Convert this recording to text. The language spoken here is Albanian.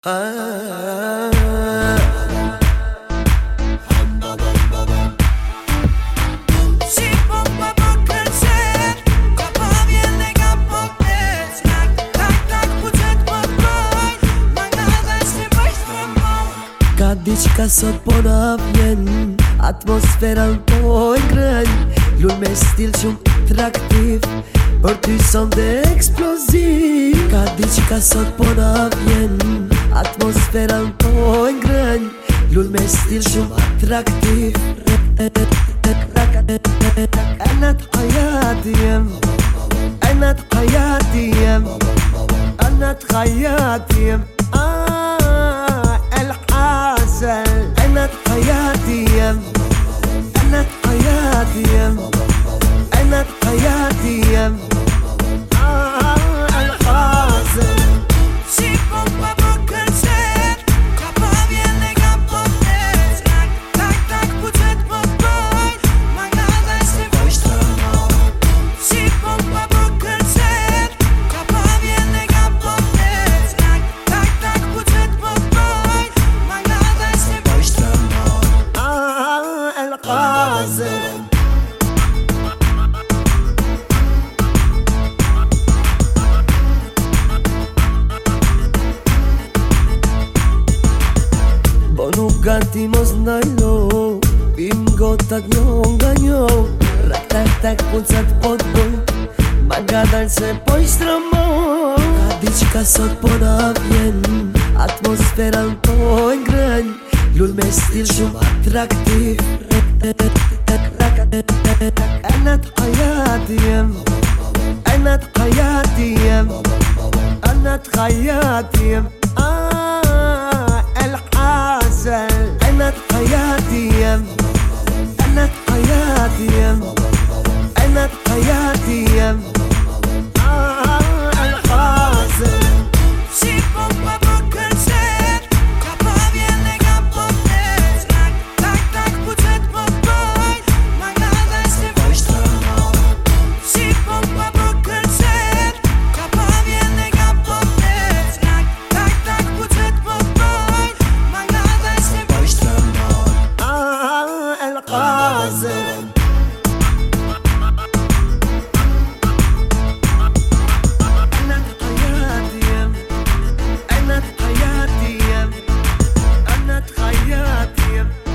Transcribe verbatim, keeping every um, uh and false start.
Ah, Si bomba bakılacak, kapa viene capotes. Tak tak puțet păpăi, mangada se va strămau. ca dici sot pona vjen atmosfera në pojnë grënj Lull me stil shumë atraktiv Për ty son dhe eksploziv Ka dici ka sot pona vjen atmosfera në pojnë grënj Lull me stil shumë atraktiv Anat hayati jem Anat hayati jem Anat hayati jem أنا حياتي يم أنا حياتي يم أنا حياتي يم الحازم Si bomba bakılacak, kapa viene capotes. Tak tak puțet păpăi, mangada se va strămau. Si bomba bakılacak, kapa viene capotes. Tak tak puțet păpăi, mangada se va strămau. الحازم Po nuk ganti mos ndajlo Pim gotat njo nga njo Rak tak tak puncat po t'boj Ma nga dal se po i stramo Ka di që ka sot po na vjen Atmosfera në pojnë grënj Lull me stil shumë atraktiv Anat hayati jem Anat hayati jem Anat hayati jem الحازل أنا حياتي يم أنا حياتي يم أنا حياتي يم الحازل Si bomba bakılacak, kapa viene capotes. Tak tak puțet păpăi, mangada se va strămau. Si bomba bakılacak, kapa viene capotes. Tak tak puțet păpăi, mangada se va strămau. الحازل أنا حياتي يم أنا حياتي يم أنا حياتي يم